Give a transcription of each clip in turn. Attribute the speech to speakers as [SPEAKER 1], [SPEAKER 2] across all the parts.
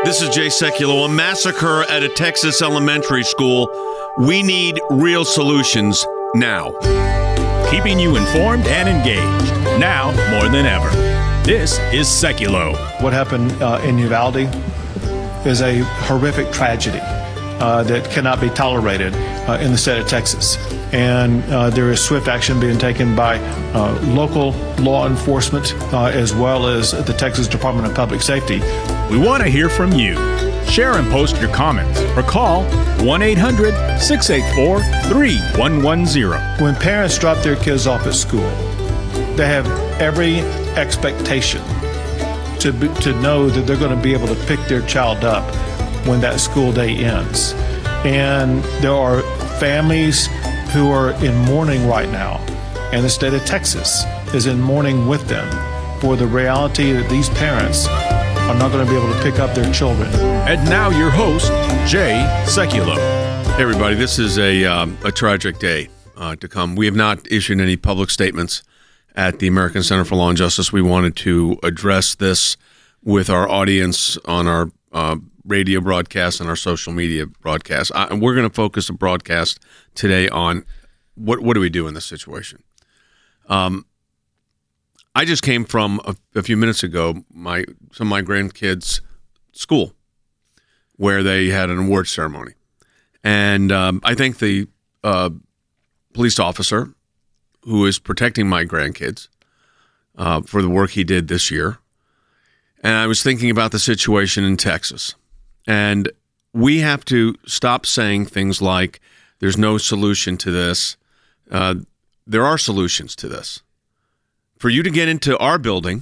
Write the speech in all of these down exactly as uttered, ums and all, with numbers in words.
[SPEAKER 1] This is Jay Sekulow. A massacre at a Texas elementary school. We need real solutions now.
[SPEAKER 2] Keeping you informed and engaged, now more than ever. This is Sekulow.
[SPEAKER 3] What happened uh, in Uvalde is a horrific tragedy uh, that cannot be tolerated uh, in the state of Texas. And uh, there is swift action being taken by uh, local law enforcement uh, as well as the Texas Department of Public Safety.
[SPEAKER 2] We want to hear from you. Share and post your comments or call one eight hundred six eight four three one one zero.
[SPEAKER 3] When parents drop their kids off at school, they have every expectation to be, to know that they're going to be able to pick their child up when that school day ends. And there are families who are in mourning right now, and the state of Texas is in mourning with them for the reality that these parents are not going to be able to pick up their children.
[SPEAKER 2] And now your host, Jay Sekulow.
[SPEAKER 1] Hey everybody, this is a um, a tragic day uh, to come. We have not issued any public statements at the American Center for Law and Justice. We wanted to address this with our audience on our uh, radio broadcast and our social media broadcast. I, and we're going to focus the broadcast today on what what do we do in this situation. Um, I just came from a, a few minutes ago, my some of my grandkids' school, where they had an award ceremony, and um, I think the uh, police officer who is protecting my grandkids uh, for the work he did this year. And I was thinking about the situation in Texas. And we have to stop saying things like, there's no solution to this. Uh, there are solutions to this. For you to get into our building,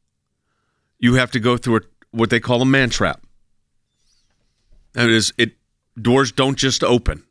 [SPEAKER 1] you have to go through a, what they call a man trap. That is, it doors don't just open.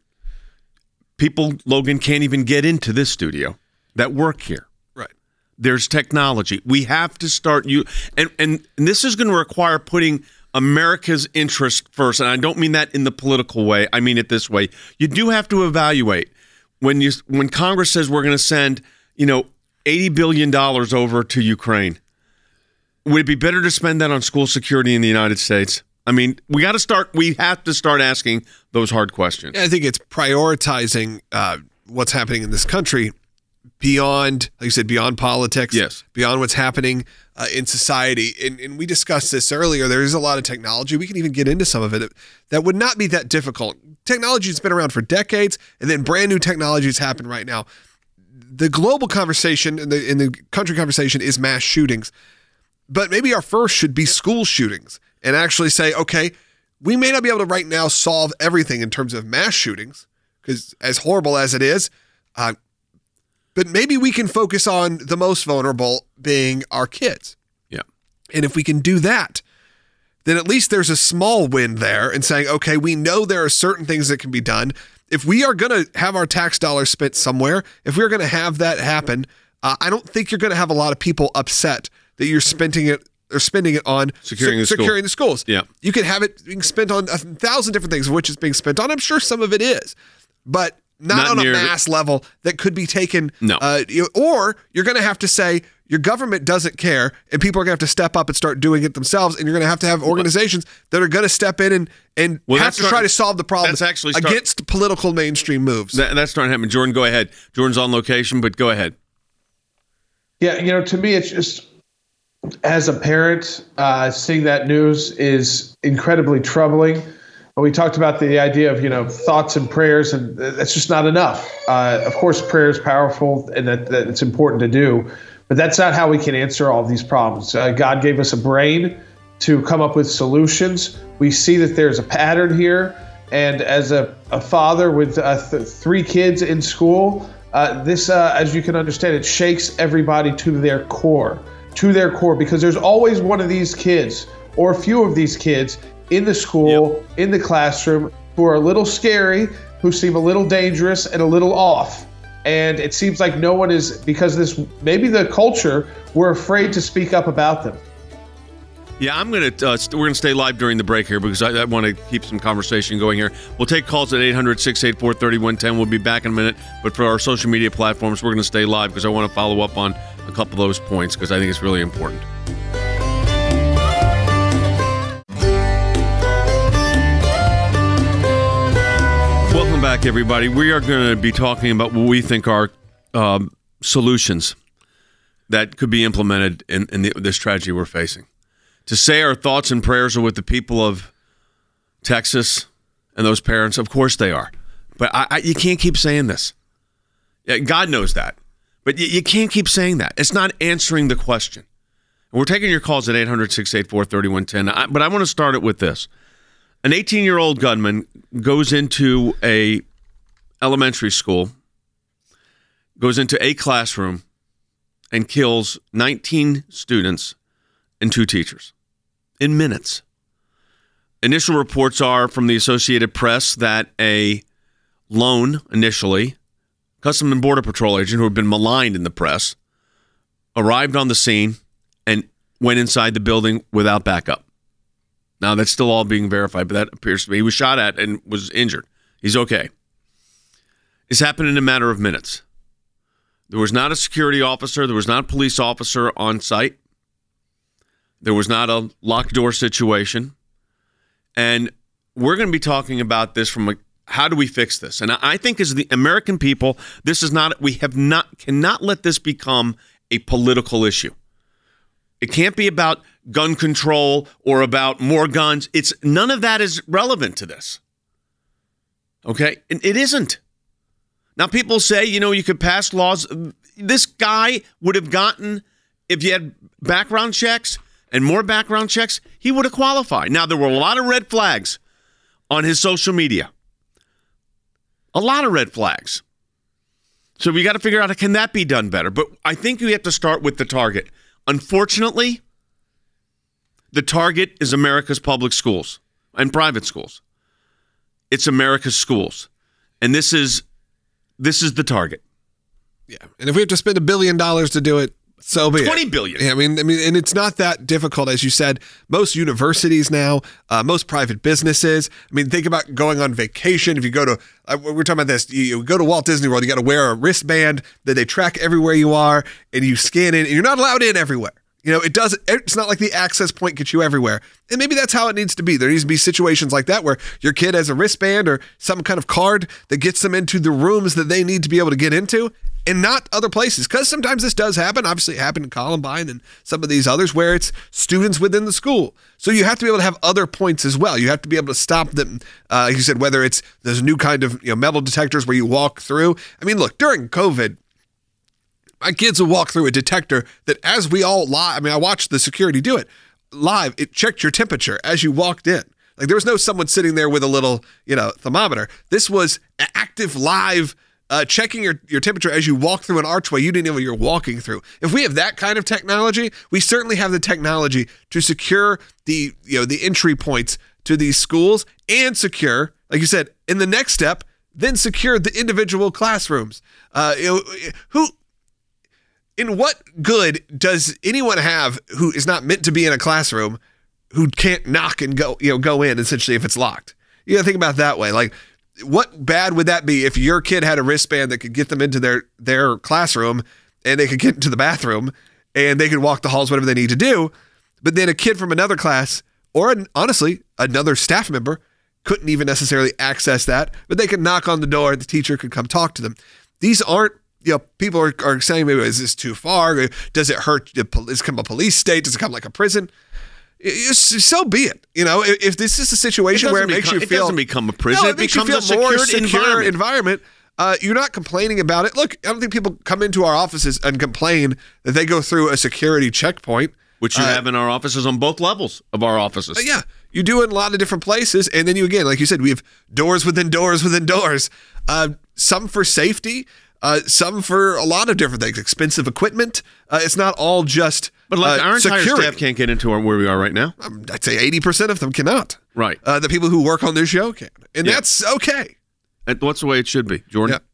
[SPEAKER 1] People, Logan, can't even get into this studio that work here.
[SPEAKER 4] Right.
[SPEAKER 1] There's technology. We have to start you and, and and this is going to require putting America's interest first. And I don't mean that in the political way. I mean it this way. You do have to evaluate when you when Congress says we're going to send, you know, eighty billion dollars over to Ukraine. Would it be better to spend that on school security in the United States? I mean, we got to start we have to start asking those hard questions.
[SPEAKER 4] I think it's prioritizing uh, what's happening in this country beyond, like you said, beyond politics,
[SPEAKER 1] yes,
[SPEAKER 4] beyond what's happening uh, in society. And, and we discussed this earlier. There is a lot of technology. We can even get into some of it that would not be that difficult. Technology has been around for decades, and then brand new technologies happen right now. The global conversation and the, and the country conversation is mass shootings. But maybe our first should be school shootings and actually say, okay, we may not be able to right now solve everything in terms of mass shootings, because as horrible as it is, uh, but maybe we can focus on the most vulnerable being our kids.
[SPEAKER 1] Yeah.
[SPEAKER 4] And if we can do that, then at least there's a small win there in saying, okay, we know there are certain things that can be done. If we are going to have our tax dollars spent somewhere, if we're going to have that happen, uh, I don't think you're going to have a lot of people upset that you're spending it or spending it on
[SPEAKER 1] securing,
[SPEAKER 4] se-
[SPEAKER 1] the,
[SPEAKER 4] securing the schools.
[SPEAKER 1] Yeah.
[SPEAKER 4] You could have it being spent on a thousand different things, which is being spent on. I'm sure some of it is, but not, not on a mass the, level that could be taken.
[SPEAKER 1] No.
[SPEAKER 4] Uh, you, or you're going to have to say your government doesn't care, and people are going to have to step up and start doing it themselves, and you're going to have to have organizations that are going to step in and, and
[SPEAKER 1] well,
[SPEAKER 4] have to
[SPEAKER 1] start,
[SPEAKER 4] try to solve the problem
[SPEAKER 1] that's actually start,
[SPEAKER 4] against political mainstream moves.
[SPEAKER 1] That, that's starting to happen. Jordan, go ahead. Jordan's on location, but go ahead.
[SPEAKER 5] Yeah, you know, to me, it's just, as a parent, uh, seeing that news is incredibly troubling. We talked about the idea of, you know, thoughts and prayers, and that's just not enough. Uh, of course, prayer is powerful, and that, that it's important to do, but that's not how we can answer all of these problems. Uh, God gave us a brain to come up with solutions. We see that there's a pattern here, and as a, a father with uh, th- three kids in school, uh, this, uh, as you can understand, it shakes everybody to their core, to their core, because there's always one of these kids or a few of these kids in the school, yep. in the classroom, who are a little scary, who seem a little dangerous and a little off. And it seems like no one is, because this, maybe the culture, we're afraid to speak up about them.
[SPEAKER 1] Yeah, I'm going to, uh, st- we're going to stay live during the break here because I, I want to keep some conversation going here. We'll take calls at eight hundred, six eight four, three one one zero. We'll be back in a minute. But for our social media platforms, we're going to stay live because I want to follow up on a couple of those points because I think it's really important. back, everybody. We are going to be talking about what we think are um, solutions that could be implemented in, in the, this tragedy we're facing. To say our thoughts and prayers are with the people of Texas and those parents, of course they are. But I, I, you can't keep saying this. Yeah, God knows that. But you, you can't keep saying that. It's not answering the question. And we're taking your calls at eight hundred, six eight four, three one one zero. But I want to start it with this. An eighteen-year-old gunman goes into a elementary school, goes into a classroom, and kills nineteen students and two teachers in minutes. Initial reports are from the Associated Press that a lone, initially, Customs and Border Patrol agent who had been maligned in the press arrived on the scene and went inside the building without backup. Now, that's still all being verified, but that appears to be. He was shot at and was injured. He's okay. This happened in a matter of minutes. There was not a security officer. There was not a police officer on site. There was not a locked door situation. And we're going to be talking about this from a, how do we fix this? And I think as the American people, this is not, we have not, cannot let this become a political issue. It can't be about gun control or about more guns. It's none of that is relevant to this. Okay? And it isn't. Now, people say, you know, you could pass laws. This guy would have gotten, if you had background checks and more background checks, he would have qualified. Now, there were a lot of red flags on his social media. A lot of red flags. So we got to figure out, can that be done better? But I think you have to start with the target. Unfortunately, the target is America's public schools and private schools. It's America's schools. And this is this is the target.
[SPEAKER 4] Yeah. And if we have to spend a billion dollars to do it, so be it.
[SPEAKER 1] twenty billion.
[SPEAKER 4] Yeah, I mean, I mean, and it's not that difficult, as you said. Most universities now, uh, most private businesses. I mean, think about going on vacation. If you go to, uh, we're talking about this. You, you go to Walt Disney World, you got to wear a wristband that they track everywhere you are, and you scan in. And you're not allowed in everywhere. You know, it doesn't. It's not like the access point gets you everywhere. And maybe that's how it needs to be. There needs to be situations like that where your kid has a wristband or some kind of card that gets them into the rooms that they need to be able to get into, and not other places. Because sometimes this does happen. Obviously, it happened in Columbine and some of these others where it's students within the school. So you have to be able to have other points as well. You have to be able to stop them. Uh, like you said, whether it's there's new kind of you know metal detectors where you walk through. I mean, look, during COVID, my kids will walk through a detector that as we all live, I mean, I watched the security do it live. It checked your temperature as you walked in. Like there was no someone sitting there with a little, you know, thermometer. This was active live uh, checking your, your temperature as you walk through an archway you didn't know what you're walking through. If we have that kind of technology, we certainly have the technology to secure the, you know, the entry points to these schools and secure, like you said, in the next step, then secure the individual classrooms. Uh, you know, who, In what good does anyone have who is not meant to be in a classroom who can't knock and go, you know, go in essentially if it's locked? You gotta think about it that way. Like, what bad would that be if your kid had a wristband that could get them into their, their classroom and they could get into the bathroom and they could walk the halls, whatever they need to do, but then a kid from another class or an, honestly, another staff member couldn't even necessarily access that, but they could knock on the door and the teacher could come talk to them. These aren't, you know, people are, are saying, maybe, is this too far? Does it hurt? Does it become a police state? Does it become like a prison? It's, so be it. You know, if, if this is a situation
[SPEAKER 1] it
[SPEAKER 4] where it
[SPEAKER 1] become,
[SPEAKER 4] makes you
[SPEAKER 1] it
[SPEAKER 4] feel...
[SPEAKER 1] It doesn't become a prison.
[SPEAKER 4] No,
[SPEAKER 1] it,
[SPEAKER 4] it makes
[SPEAKER 1] becomes
[SPEAKER 4] you feel
[SPEAKER 1] a
[SPEAKER 4] more
[SPEAKER 1] secure
[SPEAKER 4] secure
[SPEAKER 1] environment.
[SPEAKER 4] environment. Uh, you're not complaining about it. Look, I don't think people come into our offices and complain that they go through a security checkpoint.
[SPEAKER 1] Which you uh, have in our offices on both levels of our offices.
[SPEAKER 4] Yeah. You do it in a lot of different places. And then you, again, like you said, we have doors within doors within doors. Uh, some for safety. Uh, some for a lot of different things, expensive equipment. Uh, it's not all just
[SPEAKER 1] But like
[SPEAKER 4] uh,
[SPEAKER 1] our entire
[SPEAKER 4] security.
[SPEAKER 1] staff can't get into our, where we are right now.
[SPEAKER 4] Um, I'd say eighty percent of them cannot.
[SPEAKER 1] Right.
[SPEAKER 4] Uh, the people who work on this show can. And
[SPEAKER 1] yeah.
[SPEAKER 4] that's okay.
[SPEAKER 1] And what's the way it should be, Jordan?
[SPEAKER 4] Yeah.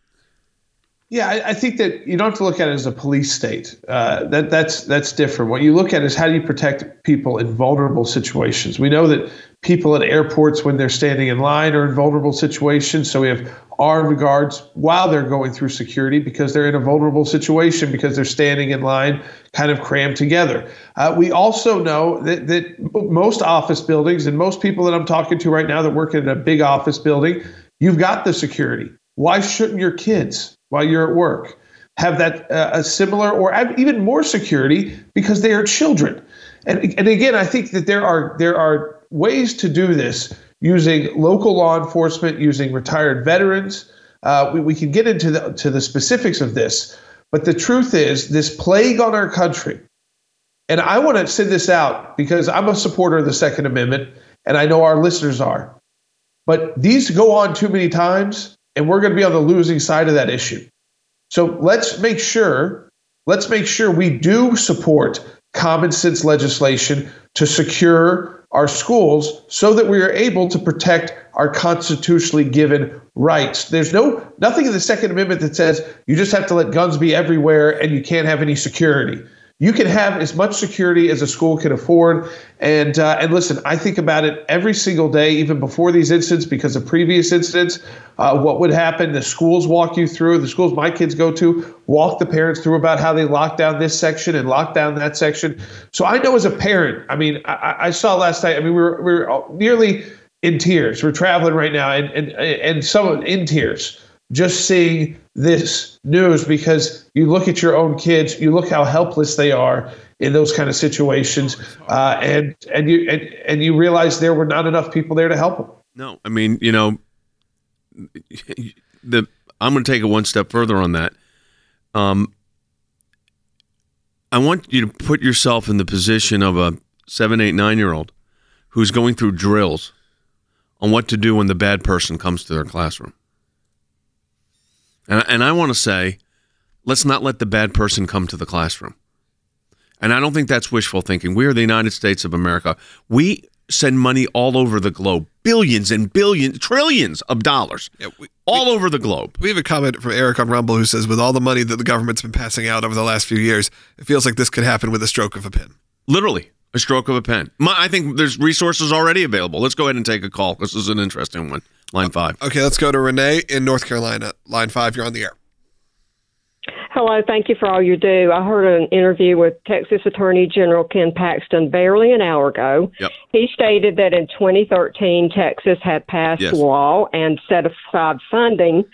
[SPEAKER 5] Yeah, I, I think that you don't have to look at it as a police state. Uh, that that's that's different. What you look at is how do you protect people in vulnerable situations. We know that people at airports, when they're standing in line, are in vulnerable situations. So we have armed guards while they're going through security because they're in a vulnerable situation because they're standing in line, kind of crammed together. Uh, we also know that that most office buildings and most people that I'm talking to right now that work in a big office building, You've got the security. Why shouldn't your kids, while you're at work, have that uh, a similar or even more security because they are children? And, and again, I think that there are there are ways to do this using local law enforcement, using retired veterans. Uh, we, we can get into the to the specifics of this, but the truth is this plague on our country. And I want to send this out because I'm a supporter of the Second Amendment, and I know our listeners are. But these go on too many times, and we're going to be on the losing side of that issue. So let's make sure, let's make sure we do support common sense legislation to secure our schools so that we are able to protect our constitutionally given rights. There's no nothing in the Second Amendment that says you just have to let guns be everywhere and you can't have any security. You can have as much security as a school can afford. And uh, and listen, I think about it every single day, even before these incidents, because of previous incidents, uh, what would happen, the schools walk you through, the schools my kids go to, walk the parents through about how they lock down this section and lock down that section. So I know as a parent, I mean, I, I saw last night, I mean, we were, we were nearly in tears. We're traveling right now and, and, and some in tears, just seeing this news, because you look at your own kids, you look how helpless they are in those kind of situations, uh, and and you and, and you realize there were not enough people there to help them.
[SPEAKER 1] No, I mean, you know, the I'm going to take it one step further on that. Um, I want you to put yourself in the position of a seven, eight, nine year old who's going through drills on what to do when the bad person comes to their classroom. And, and I want to say, let's not let the bad person come to the classroom. And I don't think that's wishful thinking. We are the United States of America. We send money all over the globe, billions and billions, trillions of dollars, yeah, we, all we, over the globe.
[SPEAKER 4] We have a comment from Eric on Rumble who says, with all the money that the government's been passing out over the last few years, it feels like this could happen with a stroke of a pen.
[SPEAKER 1] Literally, a stroke of a pen. My, I think there's resources already available. Let's go ahead and take a call. This is an interesting one. Line five.
[SPEAKER 4] Okay, let's go to Renee in North Carolina. Line five, you're on the air.
[SPEAKER 6] Hello, thank you for all you do. I heard an interview with Texas Attorney General Ken Paxton barely an hour ago.
[SPEAKER 1] Yep.
[SPEAKER 6] He stated that in twenty thirteen, Texas had passed
[SPEAKER 1] yes.
[SPEAKER 6] law and set aside funding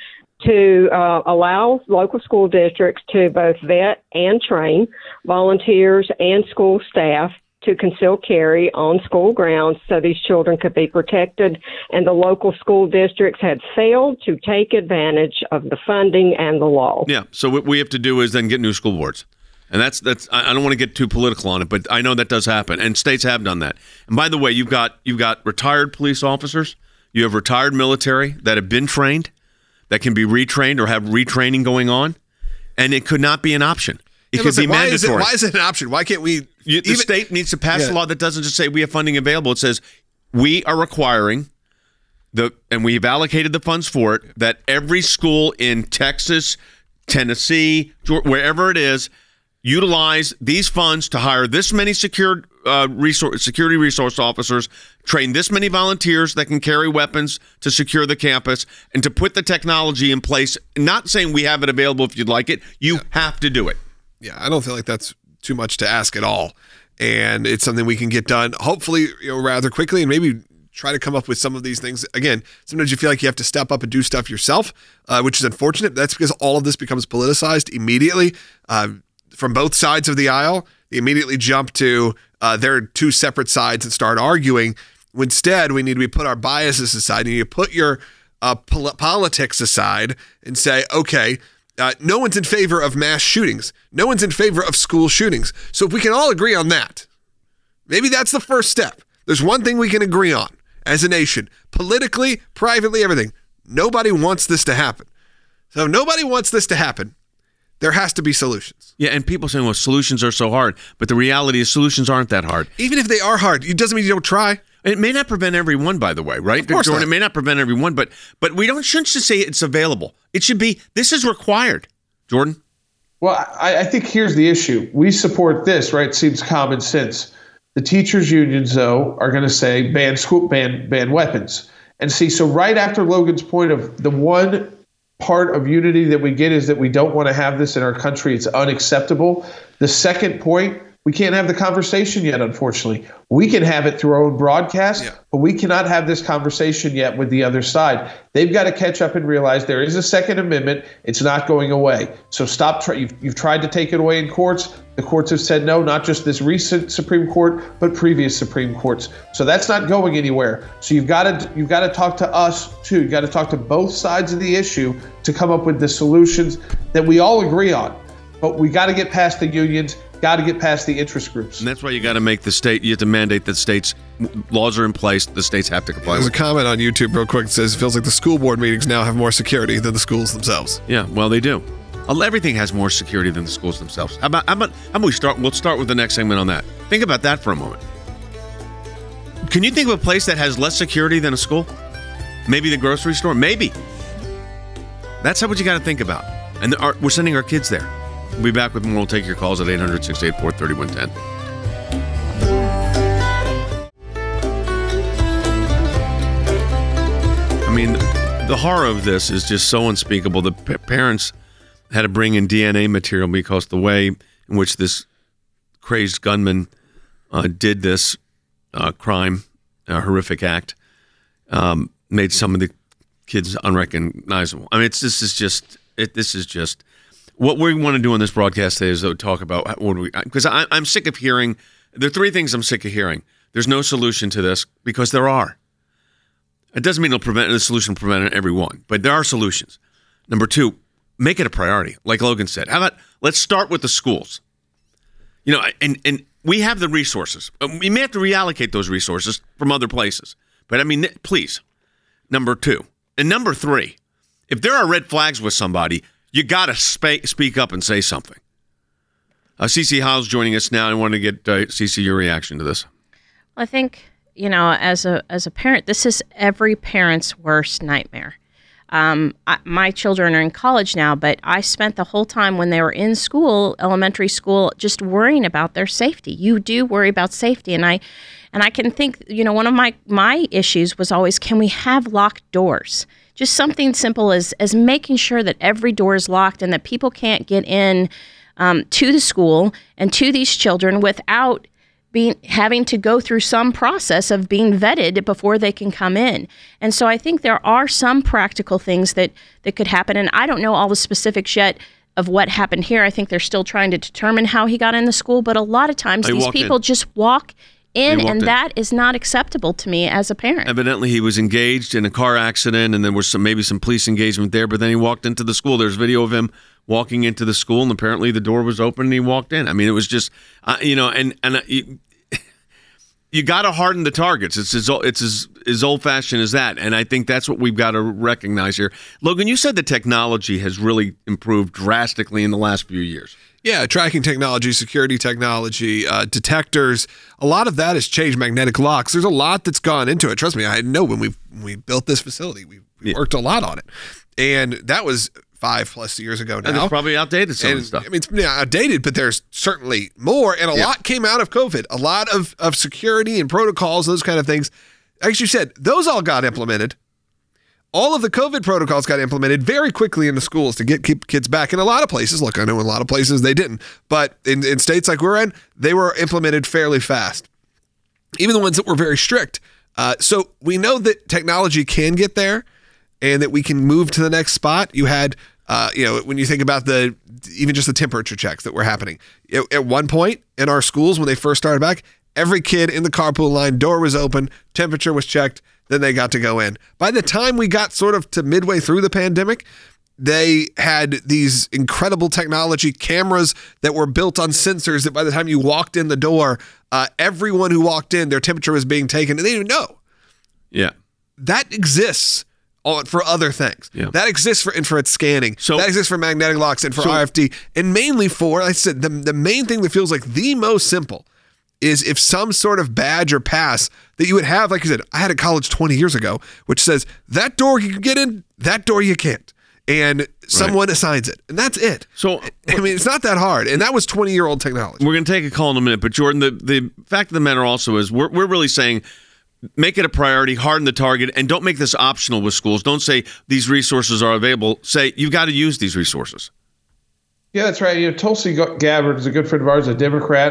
[SPEAKER 6] to uh, allow local school districts to both vet and train volunteers and school staff to conceal carry on school grounds so these children could be protected, and the local school districts had failed to take advantage of the funding and the law.
[SPEAKER 1] Yeah, so what we have to do is then get new school boards. And that's, that's I don't want to get too political on it, but I know that does happen, and states have done that. And by the way, you've got you've got retired police officers, you have retired military that have been trained, that can be retrained or have retraining going on, and it could not be an option. It
[SPEAKER 4] yeah,
[SPEAKER 1] could be
[SPEAKER 4] why
[SPEAKER 1] mandatory.
[SPEAKER 4] Is it, why is it an option? Why can't we?
[SPEAKER 1] You, the
[SPEAKER 4] even,
[SPEAKER 1] state needs to pass
[SPEAKER 4] yeah.
[SPEAKER 1] a law that doesn't just say we have funding available. It says we are requiring the, and we've allocated the funds for it, that every school in Texas, Tennessee, wherever it is, utilize these funds to hire this many secure, uh, resource, security resource officers, train this many volunteers that can carry weapons to secure the campus, and to put the technology in place. Not saying we have it available if you'd like it. You yeah. have to do it.
[SPEAKER 4] Yeah, I don't feel like that's too much to ask at all. And it's something we can get done, hopefully, you know, rather quickly, and maybe try to come up with some of these things. Again, sometimes you feel like you have to step up and do stuff yourself, uh, which is unfortunate. That's because all of this becomes politicized immediately uh, from both sides of the aisle. They immediately jump to uh, their two separate sides and start arguing. Instead, we need to be put our biases aside. You need to put your uh, pol- politics aside and say, okay, Uh, no one's in favor of mass shootings. No one's in favor of school shootings. So if we can all agree on that, maybe that's the first step. There's one thing we can agree on as a nation, politically, privately, everything. Nobody wants this to happen. So if nobody wants this to happen, there has to be solutions.
[SPEAKER 1] Yeah, and people saying, well, solutions are so hard. But the reality is solutions aren't that hard.
[SPEAKER 4] Even if they are hard, it doesn't mean you don't try.
[SPEAKER 1] And it may not prevent everyone, by the way, right?
[SPEAKER 4] Of course
[SPEAKER 1] Jordan,
[SPEAKER 4] not.
[SPEAKER 1] It may not prevent everyone, but but we don't shouldn't just say it's available. It should be, this is required. Jordan?
[SPEAKER 5] Well, I, I think here's the issue. We support this, right? It seems common sense. The teachers' unions, though, are going to say ban school, ban ban weapons. And see, so right after Logan's point of the one part of unity that we get is that we don't want to have this in our country. It's unacceptable. The second point, We can't have the conversation yet, unfortunately. We can have it through our own broadcast, yeah. but we cannot have this conversation yet with the other side. They've got to catch up and realize there is a Second Amendment. It's not going away. So stop. Try, you've, you've tried to take it away in courts. The courts have said no, not just this recent Supreme Court, but previous Supreme Courts. So that's not going anywhere. So you've got to you've got to talk to us too. You've got to talk to both sides of the issue to come up with the solutions that we all agree on. But we got to get past the unions. Got to get past the interest groups.
[SPEAKER 1] And that's why you got to make the state, you have to mandate that states, laws are in place, the states have to comply.
[SPEAKER 4] There's
[SPEAKER 1] with.
[SPEAKER 4] a comment on YouTube real quick that says it feels like the school board meetings now have more security than the schools themselves.
[SPEAKER 1] Yeah, well, they do. Everything has more security than the schools themselves. How about, how about, how about we start, we'll start with the next segment on that. Think about that for a moment. Can you think of a place that has less security than a school? Maybe the grocery store? Maybe. That's what you got to think about. And our, we're sending our kids there. We'll be back with more. We'll take your calls at eight hundred, six eight four, three one one zero. I mean, the horror of this is just so unspeakable. The p- parents had to bring in D N A material because the way in which this crazed gunman uh, did this uh, crime, a horrific act, um, made some of the kids unrecognizable. I mean, it's this is just it, this is just. What we want to do on this broadcast today is though, talk about what do we, because I'm sick of hearing, there are three things I'm sick of hearing. There's no solution to this because there are. It doesn't mean it'll prevent the solution will prevent every one, but there are solutions. Number two, make it a priority. Like Logan said, how about let's start with the schools? You know, and, and we have the resources. We may have to reallocate those resources from other places, but I mean, please. Number two. And number three, if there are red flags with somebody, you got to sp- speak up and say something. Uh, Cece Howell's joining us now. I want to get, uh, Cece, your reaction to this.
[SPEAKER 7] Well, I think, you know, as a as a parent, this is every parent's worst nightmare. Um, I, my children are in college now, but I spent the whole time when they were in school, elementary school, just worrying about their safety. You do worry about safety. And I and I can think, you know, one of my, my issues was always, can we have locked doors? Just something simple as as making sure that every door is locked and that people can't get in um, to the school and to these children without being having to go through some process of being vetted before they can come in. And so I think there are some practical things that, that could happen. And I don't know all the specifics yet of what happened here. I think they're still trying to determine how he got in the school. But a lot of times
[SPEAKER 1] They
[SPEAKER 7] these people
[SPEAKER 1] in.
[SPEAKER 7] just walk in, and
[SPEAKER 1] in.
[SPEAKER 7] that is not acceptable to me as a parent.
[SPEAKER 1] Evidently, he was engaged in a car accident, and there was some maybe some police engagement there. But then he walked into the school. There's video of him walking into the school, and apparently the door was open, and he walked in. I mean, it was just, uh, you know, and and uh, you, you got to harden the targets. It's as it's as, as old fashioned as that, and I think that's what we've got to recognize here. Logan, you said the technology has really improved drastically in the last few years.
[SPEAKER 4] Yeah, tracking technology, security technology, uh, detectors. A lot of that has changed magnetic locks. There's a lot that's gone into it. Trust me, I know when we when we built this facility, we, we yeah. worked a lot on it. And that was five plus years ago now.
[SPEAKER 1] And it's probably outdated some
[SPEAKER 4] and,
[SPEAKER 1] of the stuff.
[SPEAKER 4] I mean, it's yeah, outdated, but there's certainly more. And a yeah. lot came out of COVID. A lot of, of security and protocols, those kind of things. As you said, those all got implemented. All of the COVID protocols got implemented very quickly in the schools to get keep kids back. In a lot of places, look, I know in a lot of places they didn't, but in, in states like we're in, they were implemented fairly fast. Even the ones that were very strict. Uh, so we know that technology can get there and that we can move to the next spot. You had, uh, you know, when you think about the, even just the temperature checks that were happening. At, at one point in our schools, when they first started back, every kid in the carpool line, door was open, temperature was checked, then they got to go in. By the time we got sort of to midway through the pandemic, they had these incredible technology cameras that were built on sensors that by the time you walked in the door, uh, everyone who walked in, their temperature was being taken, and they didn't know.
[SPEAKER 1] Yeah.
[SPEAKER 4] That exists for other things.
[SPEAKER 1] Yeah.
[SPEAKER 4] That exists for infrared scanning. So, that exists for magnetic locks and for so, R F D, and mainly for, like I said, the, the main thing that feels like the most simple is if some sort of badge or pass that you would have, like you said, I had at college twenty years ago, which says that door you can get in, that door you can't. And someone right. assigns it. And that's it.
[SPEAKER 1] So
[SPEAKER 4] I mean, it's not that hard. And that was twenty-year-old technology.
[SPEAKER 1] We're going to take a call in a minute. But, Jordan, the, the fact of the matter also is we're we're really saying make it a priority, harden the target, and don't make this optional with schools. Don't say these resources are available. Say you've got to use these resources.
[SPEAKER 5] Yeah, that's right. You know, Tulsi Gabbard is a good friend of ours, a Democrat.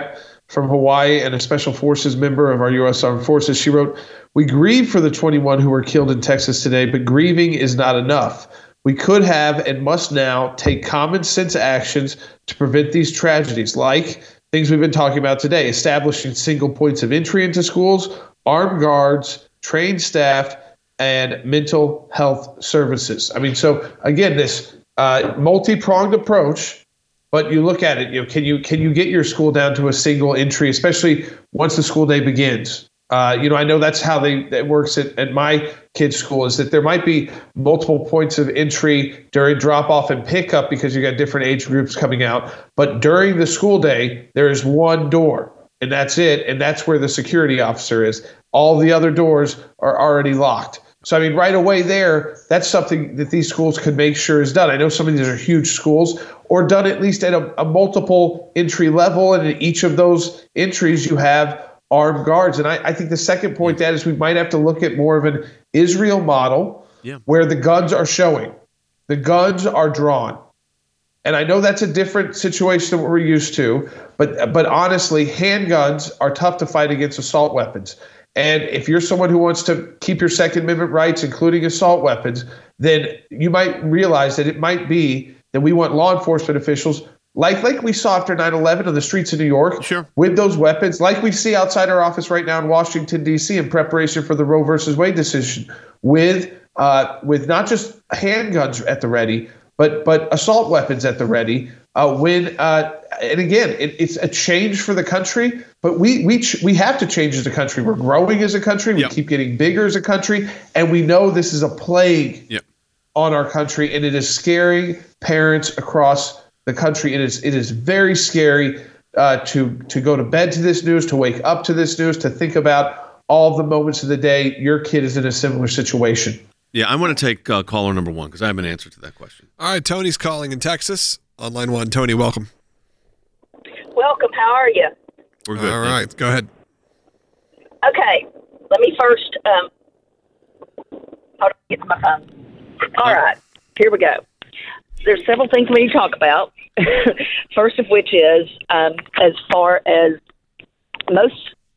[SPEAKER 5] from Hawaii and a Special Forces member of our U S Armed Forces. She wrote, "We grieve for the twenty-one who were killed in Texas today, but grieving is not enough. We could have and must now take common sense actions to prevent these tragedies, like things we've been talking about today, establishing single points of entry into schools, armed guards, trained staff, and mental health services." I mean, so again, this uh, multi-pronged approach, but you look at it, you know, can you can you get your school down to a single entry, especially once the school day begins? Uh, you know, I know that's how they that works at, at my kids' school, is that there might be multiple points of entry during drop-off and pickup because you got different age groups coming out. But during the school day, there is one door, and that's it. And that's where the security officer is. All the other doors are already locked. So, I mean, right away there, that's something that these schools could make sure is done. I know some of these are huge schools, or done at least at a, a multiple entry level. And in each of those entries, you have armed guards. And I, I think the second point that is we might have to look at more of an Israel model
[SPEAKER 1] yeah.
[SPEAKER 5] where the guns are showing. The guns are drawn. And I know that's a different situation than what we're used to, but but honestly, handguns are tough to fight against assault weapons. And if you're someone who wants to keep your Second Amendment rights, including assault weapons, then you might realize that it might be that we want law enforcement officials, like like we saw after nine eleven on the streets of New York,
[SPEAKER 1] sure.
[SPEAKER 5] with those weapons, like we see outside our office right now in Washington, D C in preparation for the Roe versus Wade decision, with uh, with not just handguns at the ready, but but assault weapons at the ready. Uh, when uh, and again, it, it's a change for the country, but we we ch- we have to change as a country. We're growing as a country. We
[SPEAKER 1] yep.
[SPEAKER 5] keep getting bigger as a country, and we know this is a plague
[SPEAKER 1] yep.
[SPEAKER 5] on our country, and it is scaring parents across the country. It is it is very scary uh, to to go to bed to this news, to wake up to this news, to think about all the moments of the day your kid is in a similar situation.
[SPEAKER 1] Yeah, I want to take uh, caller number one because I have an answer to that question.
[SPEAKER 4] All right, Tony's calling in Texas on line one. Tony, welcome.
[SPEAKER 8] Welcome. How are you?
[SPEAKER 1] We're good.
[SPEAKER 4] All right, go ahead.
[SPEAKER 8] Okay. Let me first um, hold on, get to my phone. All right. Here we go. There's several things we need to talk about. First of which is, um, as far as most,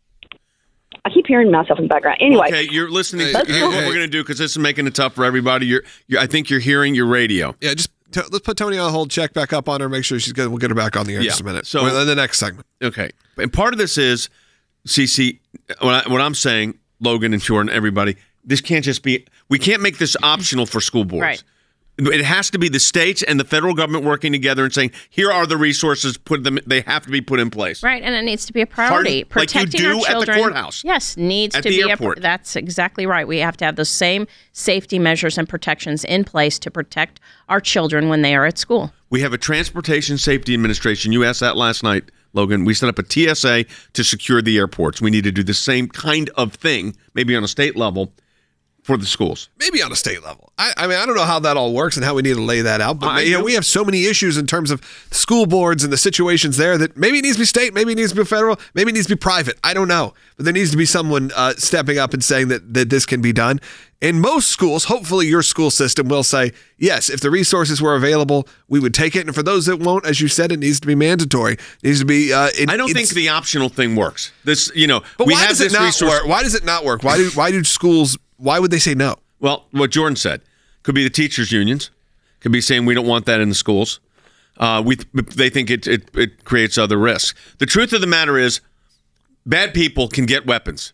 [SPEAKER 8] I keep hearing myself in the background. Anyway.
[SPEAKER 1] Okay, you're listening.
[SPEAKER 4] Hey,
[SPEAKER 1] to,
[SPEAKER 4] hey,
[SPEAKER 1] what
[SPEAKER 4] hey.
[SPEAKER 1] we're going to do, because this is making it tough for everybody. You're, you're, I think you're hearing your radio.
[SPEAKER 4] Yeah, just t- let's put Tony on hold, check back up on her, make sure she's good. We'll get her back on the air in
[SPEAKER 1] Yeah.
[SPEAKER 4] just a minute.
[SPEAKER 1] So-
[SPEAKER 4] So in the next segment.
[SPEAKER 1] Okay, and part of this is, Cece, what, I, what I'm saying, Logan and Jordan, everybody, this can't just be, we can't make this optional for school boards.
[SPEAKER 7] Right.
[SPEAKER 1] It has to be the states and the federal government working together and saying, here are the resources, put them, they have to be put in place.
[SPEAKER 7] Right, and it needs to be a priority.
[SPEAKER 1] Pardon? Like you
[SPEAKER 7] Protecting
[SPEAKER 1] do
[SPEAKER 7] our
[SPEAKER 1] at the
[SPEAKER 7] children,
[SPEAKER 1] courthouse.
[SPEAKER 7] Yes, needs
[SPEAKER 1] At
[SPEAKER 7] to
[SPEAKER 1] the
[SPEAKER 7] be
[SPEAKER 1] airport.
[SPEAKER 7] a. That's exactly right. We have to have those same safety measures and protections in place to protect our children when they are at school.
[SPEAKER 1] We have a Transportation Safety Administration. You asked that last night, Logan. We set up a T S A to secure the airports. We need to do the same kind of thing, maybe on a state level, for the schools.
[SPEAKER 4] Maybe on a state level. I, I mean, I don't know how that all works and how we need to lay that out. But
[SPEAKER 1] I
[SPEAKER 4] you know,
[SPEAKER 1] do.
[SPEAKER 4] we have so many issues in terms of school boards and the situations there that maybe it needs to be state, maybe it needs to be federal, maybe it needs to be private. I don't know. But there needs to be someone uh, stepping up and saying that, that this can be done. In most schools, hopefully your school system will say, yes, if the resources were available, we would take it. And for those that won't, as you said, it needs to be mandatory. It needs to be. Uh, it,
[SPEAKER 1] I don't think the optional thing works. This, you know,
[SPEAKER 4] But
[SPEAKER 1] we
[SPEAKER 4] why
[SPEAKER 1] have
[SPEAKER 4] does it
[SPEAKER 1] this
[SPEAKER 4] not
[SPEAKER 1] resource.
[SPEAKER 4] work? Why does it not work? Why do why do schools? Why would they say no?
[SPEAKER 1] Well, what Jordan said could be the teachers' unions, could be saying we don't want that in the schools. Uh, we they think it, it it creates other risks. The truth of the matter is, bad people can get weapons.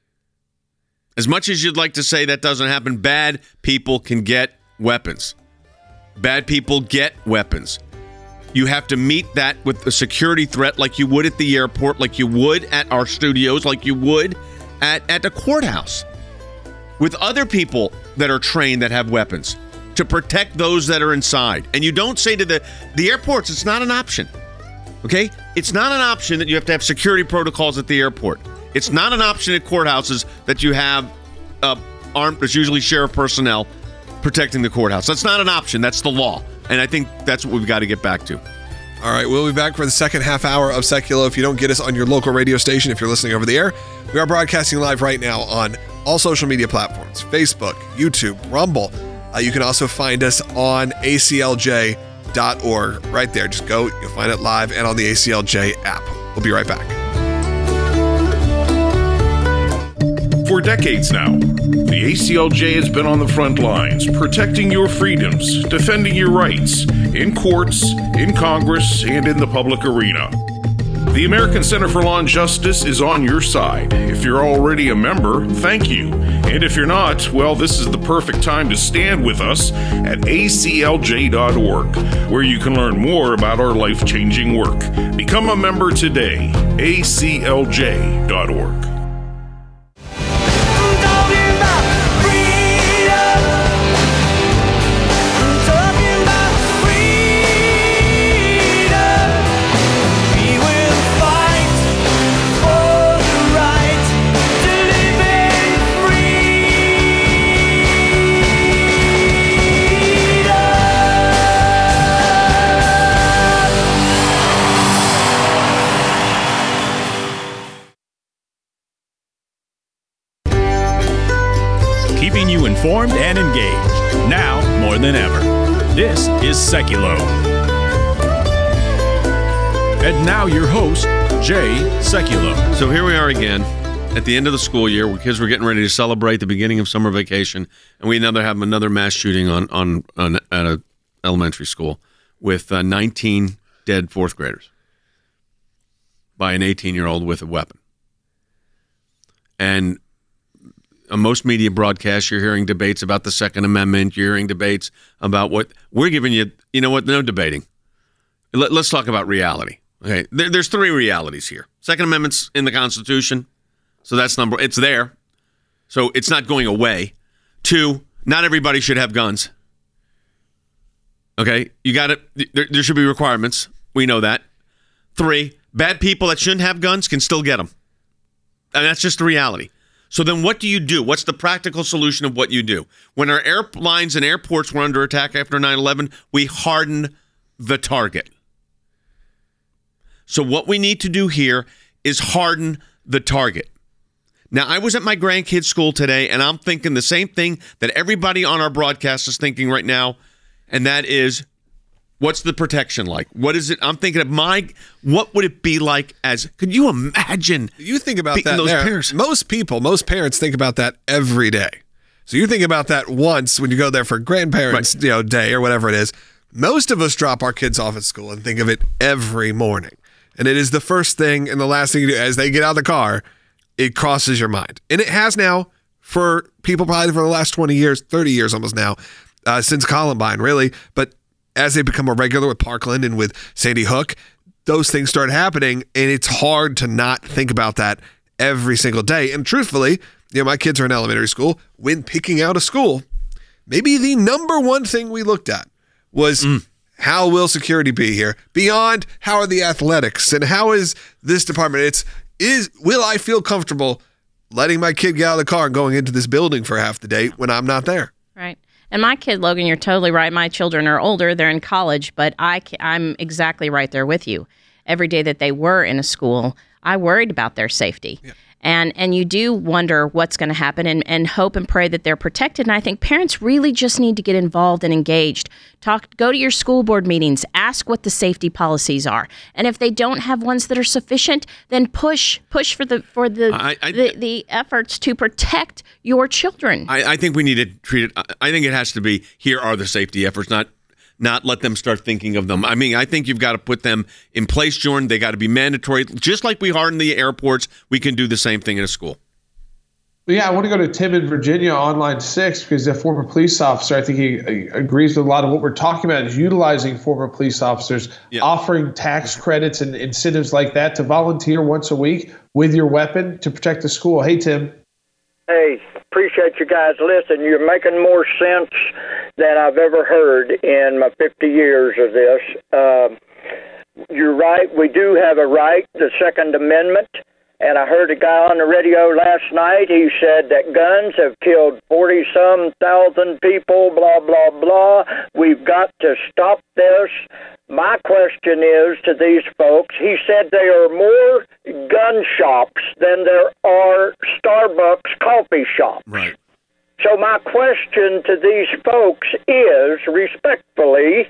[SPEAKER 1] As much as you'd like to say that doesn't happen, bad people can get weapons. Bad people get weapons. You have to meet that with a security threat like you would at the airport, like you would at our studios, like you would at, at the courthouse. With other people that are trained that have weapons to protect those that are inside. And you don't say to the, the airports, it's not an option. Okay? It's not an option that you have to have security protocols at the airport. It's not an option at courthouses that you have uh, armed, there's usually sheriff personnel protecting the courthouse. That's not an option. That's the law. And I think that's what we've got to get back to.
[SPEAKER 4] All right, we'll be back for the second half hour of Seculo. If you don't get us on your local radio station, if you're listening over the air, we are broadcasting live right now on all social media platforms, Facebook, YouTube, Rumble. Uh, you can also find us on A C L J dot org right there. Just go, you'll find it live and on the A C L J app. We'll be right back.
[SPEAKER 9] For decades now, the A C L J has been on the front lines, protecting your freedoms, defending your rights, in courts, in Congress, and in the public arena. The American Center for Law and Justice is on your side. If you're already a member, thank you. And if you're not, well, this is the perfect time to stand with us at A C L J dot org, where you can learn more about our life-changing work. Become a member today, A C L J dot org.
[SPEAKER 2] Keeping you informed and engaged, now more than ever. This is Seculo. And now your host, Jay Seculo.
[SPEAKER 1] So here we are again at the end of the school year, where kids were getting ready to celebrate the beginning of summer vacation, and we another have another mass shooting on, on, on at an elementary school with uh, nineteen dead fourth graders by an eighteen-year-old with a weapon. And on most media broadcasts, you're hearing debates about the Second Amendment. You're hearing debates about what we're giving you. You know what? No debating. Let, let's talk about reality. Okay, there, there's three realities here. Second Amendment's in the Constitution, so that's number. It's there, so it's not going away. Two, not everybody should have guns. Okay, you got it. There, there should be requirements. We know that. Three, bad people that shouldn't have guns can still get them, and that's just the reality. So then what do you do? What's the practical solution of what you do? When our airlines and airports were under attack after nine eleven, we hardened the target. So what we need to do here is harden the target. Now, I was at my grandkids' school today, and I'm thinking the same thing that everybody on our broadcast is thinking right now, and that is, what's the protection like? What is it? I'm thinking of my, what would it be like as, could you imagine?
[SPEAKER 4] You think about that
[SPEAKER 1] those
[SPEAKER 4] there.
[SPEAKER 1] pairs?
[SPEAKER 4] Most people, most parents think about that every day. So you think about that once when you go there for grandparents, right. you know, day or whatever it is. Most of us drop our kids off at school and think of it every morning. And it is the first thing and the last thing you do as they get out of the car, it crosses your mind. And it has now for people probably for the last twenty years, thirty years almost now, uh, since Columbine, really. But as they become a regular with Parkland and with Sandy Hook, those things start happening, and it's hard to not think about that every single day. And truthfully, you know, my kids are in elementary school. When picking out a school, maybe the number one thing we looked at was mm. how will security be here? Beyond how are the athletics and how is this department? It's is will I feel comfortable letting my kid get out of the car and going into this building for half the day when I'm not there?
[SPEAKER 7] Right. And my kid, Logan, you're totally right. My children are older. They're in college, but I, I'm exactly right there with you. Every day that they were in a school, I worried about their safety. Yeah. And and you do wonder what's going to happen and, and hope and pray that they're protected. And I think parents really just need to get involved and engaged. Talk, go to your school board meetings, ask what the safety policies are. And if they don't have ones that are sufficient, then push push for the for the I, I, the, the efforts to protect your children.
[SPEAKER 1] I, I think we need to treat it, I think it has to be, here are the safety efforts, not not let them start thinking of them. I mean, I think you've got to put them in place, Jordan. They got to be mandatory. Just like we harden the airports, we can do the same thing in a school.
[SPEAKER 5] Yeah, I want to go to Tim in Virginia on line six because the former police officer, I think he agrees with a lot of what we're talking about, is utilizing former police officers, yeah. offering tax credits and incentives like that to volunteer once a week with your weapon to protect the school. Hey, Tim.
[SPEAKER 10] Hey, appreciate you guys listening. You're making more sense than I've ever heard in my fifty years of this. Um, you're right. We do have a right, the Second Amendment. And I heard a guy on the radio last night. He said that guns have killed forty-some thousand people, blah, blah, blah. We've got to stop this. My question is to these folks, he said there are more gun shops than there are Starbucks coffee shops.
[SPEAKER 1] Right.
[SPEAKER 10] So my question to these folks is, respectfully,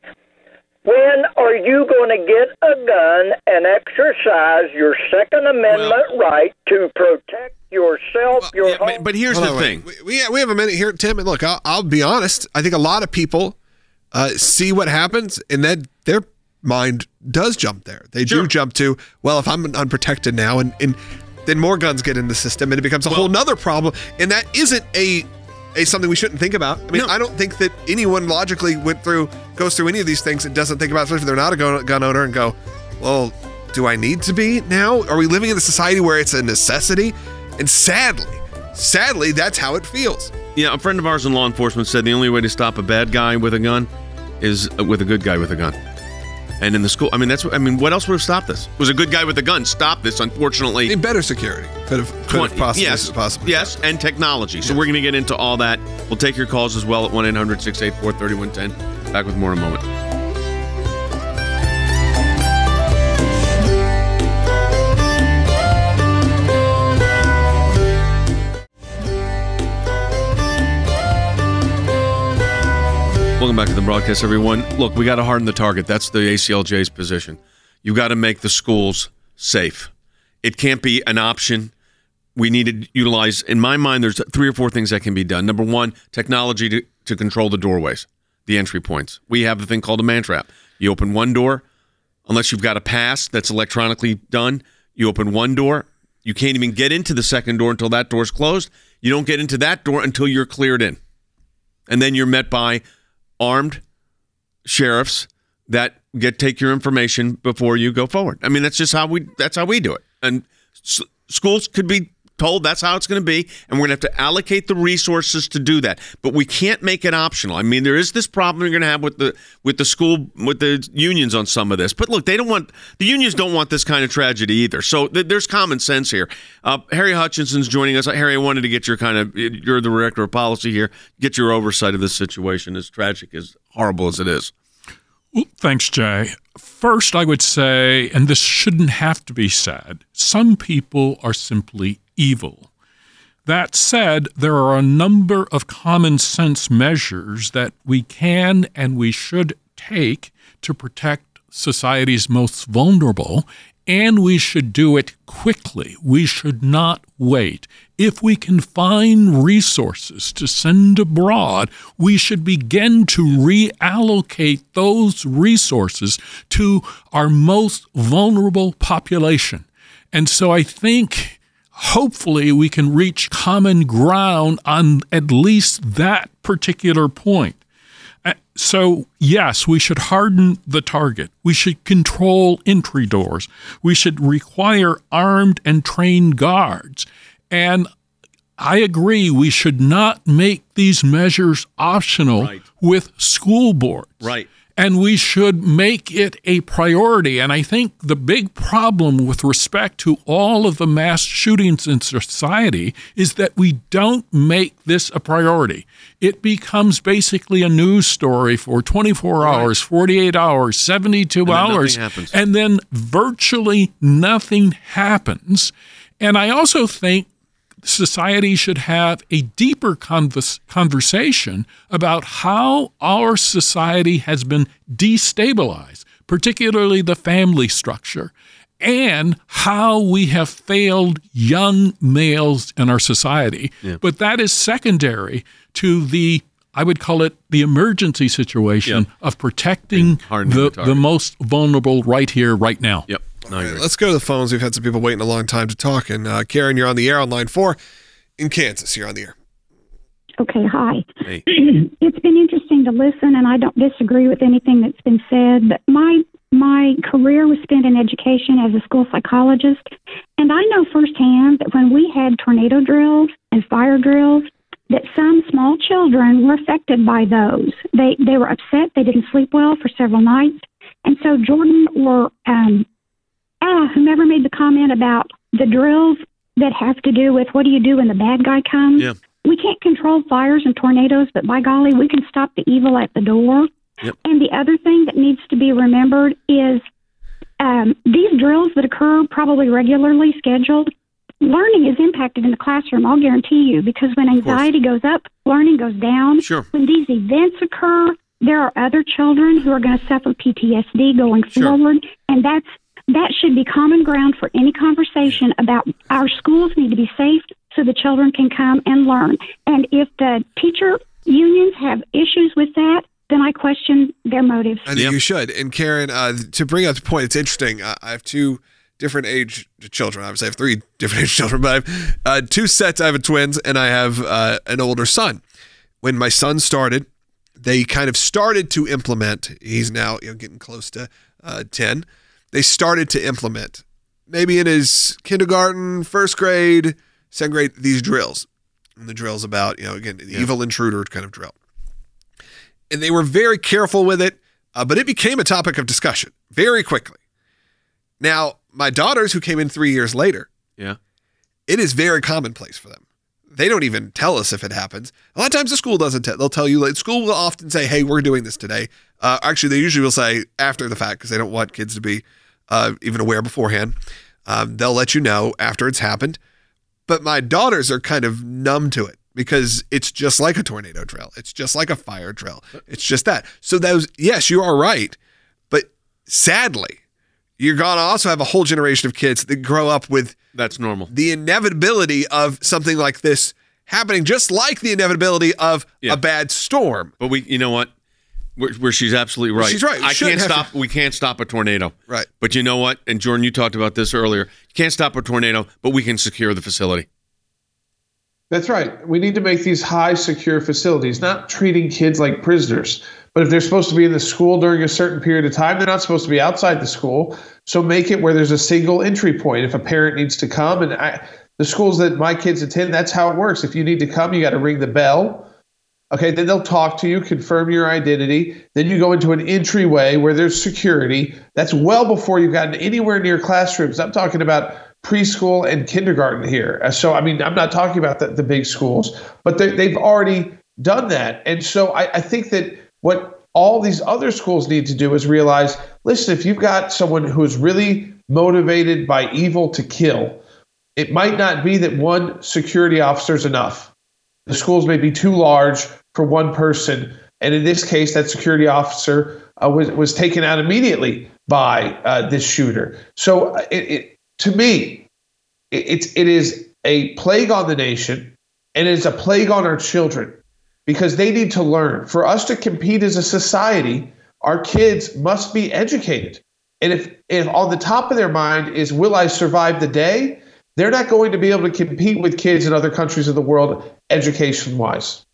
[SPEAKER 10] when are you going to get a gun and exercise your Second Amendment well, right to protect yourself, your
[SPEAKER 1] yeah,
[SPEAKER 10] home.
[SPEAKER 1] but here's
[SPEAKER 4] Hold
[SPEAKER 1] the
[SPEAKER 4] on,
[SPEAKER 1] thing.
[SPEAKER 4] wait. We, we have a minute here, Tim. And look, I'll, I'll be honest. I think a lot of people uh, see what happens and then their mind does jump there. They
[SPEAKER 1] Sure.
[SPEAKER 4] do jump to, well, if I'm unprotected now, and, and then more guns get in the system and it becomes a
[SPEAKER 1] Well-
[SPEAKER 4] whole nother problem. And that isn't a, a something we shouldn't think about. I mean,
[SPEAKER 1] No.
[SPEAKER 4] I don't think that anyone logically went through, goes through any of these things and doesn't think about, especially if they're not a gun, gun owner, and go, well, do I need to be now? Are we living in a society where it's a necessity? And sadly, sadly, that's how it feels.
[SPEAKER 1] Yeah, a friend of ours in law enforcement said the only way to stop a bad guy with a gun is uh, with a good guy with a gun. And in the school, I mean, that's what, I mean, what else would have stopped this? Was a good guy with a gun stop this? Unfortunately,
[SPEAKER 4] In better security could have, could have possibly,
[SPEAKER 1] yes,
[SPEAKER 4] possibly.
[SPEAKER 1] yes, and technology. So we're going to get into all that. We'll take your calls as well at one eight hundred six eight four three one one zero. Back with more in a moment. Welcome back to the broadcast, everyone. Look, we got to harden the target. That's the A C L J's position. You got to make the schools safe. It can't be an option. We need to utilize, in my mind, there's three or four things that can be done. Number one, technology to, to control the doorways, the entry points. We have the thing called a man trap. You open one door, unless you've got a pass that's electronically done, you open one door. You can't even get into the second door until that door's closed. You don't get into that door until you're cleared in. And then you're met by armed sheriffs that get take your information before you go forward. I mean, that's just how we that's how we do it. And s- schools could be told that's how it's going to be, and we're going to have to allocate the resources to do that. But we can't make it optional. I mean, there is this problem you're going to have with the with the school with the unions on some of this. But look, they don't want the unions don't want this kind of tragedy either. So th- there's common sense here. Uh, Harry Hutchinson's joining us. Harry, I wanted to get your kind of you're the director of policy here. Get your oversight of this situation, as tragic, as horrible as it is.
[SPEAKER 11] Well, thanks, Jay. First, I would say, and this shouldn't have to be said, some people are simply evil. That said, there are a number of common sense measures that we can and we should take to protect society's most vulnerable, and we should do it quickly. We should not wait. If we can find resources to send abroad, we should begin to reallocate those resources to our most vulnerable population. And so I think hopefully we can reach common ground on at least that particular point. So, yes, we should harden the target. We should control entry doors. We should require armed and trained guards. And I agree, we should not make these measures optional
[SPEAKER 1] Right.
[SPEAKER 11] with school boards.
[SPEAKER 1] Right.
[SPEAKER 11] And we should make it a priority. And I think the big problem with respect to all of the mass shootings in society is that we don't make this a priority. It becomes basically a news story for twenty-four
[SPEAKER 1] Right.
[SPEAKER 11] hours, forty-eight hours, seventy-two
[SPEAKER 1] And then
[SPEAKER 11] hours,
[SPEAKER 1] nothing happens.
[SPEAKER 11] and then virtually nothing happens. And I also think society should have a deeper convers- conversation about how our society has been destabilized, particularly the family structure, and how we have failed young males in our society.
[SPEAKER 1] Yeah.
[SPEAKER 11] But that is secondary to the, I would call it the emergency situation
[SPEAKER 1] Yeah.
[SPEAKER 11] of protecting
[SPEAKER 1] hardening
[SPEAKER 11] the,
[SPEAKER 1] the target.
[SPEAKER 11] the most vulnerable right here, right now.
[SPEAKER 1] Yep. No, I
[SPEAKER 4] All
[SPEAKER 1] agree.
[SPEAKER 4] right, let's go to the phones. We've had some people waiting a long time to talk. And uh, Karen, you're on the air on line four in Kansas. You're on the air.
[SPEAKER 12] Okay, hi.
[SPEAKER 1] Hey.
[SPEAKER 12] It's been interesting to listen, and I don't disagree with anything that's been said, but my my career was spent in education as a school psychologist, and I know firsthand that when we had tornado drills and fire drills, that some small children were affected by those. They they were upset. They didn't sleep well for several nights. And so Jordan or um, ah, whomever made the comment about the drills that have to do with what do you do when the bad guy comes.
[SPEAKER 1] Yeah.
[SPEAKER 12] We can't control fires and tornadoes, but by golly, we can stop the evil at the door.
[SPEAKER 1] Yep.
[SPEAKER 12] And the other thing that needs to be remembered is um, these drills that occur probably regularly scheduled, learning is impacted in the classroom, I'll guarantee you, because when anxiety goes up, learning goes down.
[SPEAKER 1] Sure.
[SPEAKER 12] When these events occur, there are other children who are going to suffer P T S D going
[SPEAKER 1] Sure.
[SPEAKER 12] forward, and that's that should be common ground for any conversation about our schools need to be safe, so the children can come and learn. And if the teacher unions have issues with that, then I question their motives.
[SPEAKER 4] I think yep. you should. And Karen, uh, to bring up the point, it's interesting. Uh, I have two different age children. Obviously, I have three different age children, but I have uh, two sets. I have a twins, and I have uh, an older son. When my son started, they kind of started to implement. He's now you know, getting close to uh, ten. They started to implement, maybe in his kindergarten, first grade, second grade, these drills. And the drill's about, you know, again, the yeah. evil intruder kind of drill. And they were very careful with it, uh, but it became a topic of discussion very quickly. Now, my daughters, who came in three years later,
[SPEAKER 1] yeah,
[SPEAKER 4] it is very commonplace for them. They don't even tell us if it happens. A lot of times the school doesn't tell. They'll tell you, like, school will often say, hey, we're doing this today. Uh, actually, they usually will say after the fact because they don't want kids to be uh, even aware beforehand. Um, they'll let you know after it's happened. But my daughters are kind of numb to it because it's just like a tornado drill. It's just like a fire drill. It's just that. So those, yes, you are right. But sadly, you're going to also have a whole generation of kids that grow up with
[SPEAKER 1] that's normal.
[SPEAKER 4] The inevitability of something like this happening, just like the inevitability of yeah. a bad storm.
[SPEAKER 1] But we, you know what? Where, where she's absolutely right.
[SPEAKER 4] She's right. We
[SPEAKER 1] I can't stop.
[SPEAKER 4] To.
[SPEAKER 1] We can't stop a tornado.
[SPEAKER 4] Right.
[SPEAKER 1] But you know what? And Jordan, you talked about this earlier. You can't stop a tornado, but we can secure the facility.
[SPEAKER 5] That's right. We need to make these high secure facilities, not treating kids like prisoners. But if they're supposed to be in the school during a certain period of time, they're not supposed to be outside the school. So make it where there's a single entry point. If a parent needs to come, and I, the schools that my kids attend, that's how it works. If you need to come, you got to ring the bell. Okay, then they'll talk to you, confirm your identity. Then you go into an entryway where there's security. That's well before you've gotten anywhere near classrooms. I'm talking about preschool and kindergarten here. So, I mean, I'm not talking about the, the big schools, but they, they've already done that. And so I, I think that what all these other schools need to do is realize, listen, if you've got someone who is really motivated by evil to kill, it might not be that one security officer is enough. The schools may be too large for one person. And in this case, that security officer uh, was, was taken out immediately by uh, this shooter. So it, it, to me, it, it's, it is a plague on the nation, and it is a plague on our children because they need to learn. For us to compete as a society, our kids must be educated. And if, if on the top of their mind is, will I survive the day? They're not going to be able to compete with kids in other countries of the world education-wise.